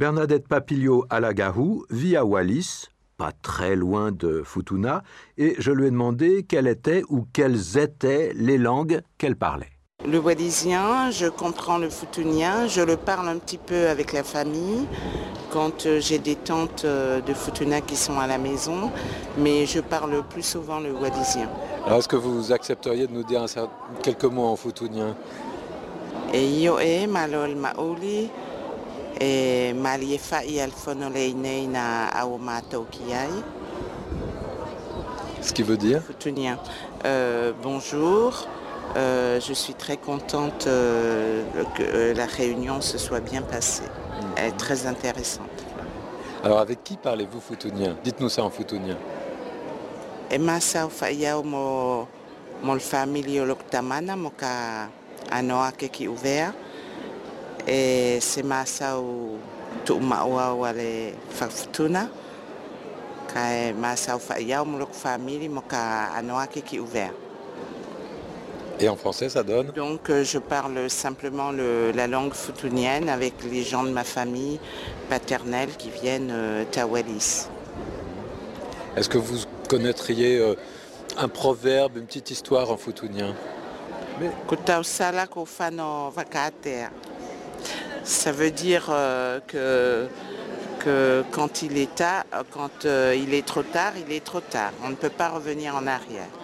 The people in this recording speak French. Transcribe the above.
Bernadette Papilio-Alagahou vit à Wallis, pas très loin de Futuna, et je lui ai demandé quelles étaient les langues qu'elle parlait. Le wallisien, je comprends le futunien, je le parle un petit peu avec la famille quand j'ai des tantes de Futuna qui sont à la maison, mais je parle plus souvent le wallisien. Alors est-ce que vous accepteriez de nous dire quelques mots en futunien? Et io e malol maoli e maliefa I alfonoleinei na aomato kiai. Ce qui veut dire? Futunien. Bonjour. Je suis très contente que la réunion se soit bien passée. Elle est très intéressante. Alors avec qui parlez-vous futunien? Dites-nous ça en futunien. Emma Saufayao mo famille Loktamana moka anoa keki ouvert et c'est ma sau tu maua wale Futuna kai ma Saufayao mo famille moka anoa keki ouvert. Et en français, ça donne? Donc je parle simplement la langue futunienne avec les gens de ma famille paternelle qui viennent à Wallis. Est-ce que vous connaîtriez un proverbe, une petite histoire en futunien? Ça veut dire que quand il est trop tard, il est trop tard. On ne peut pas revenir en arrière.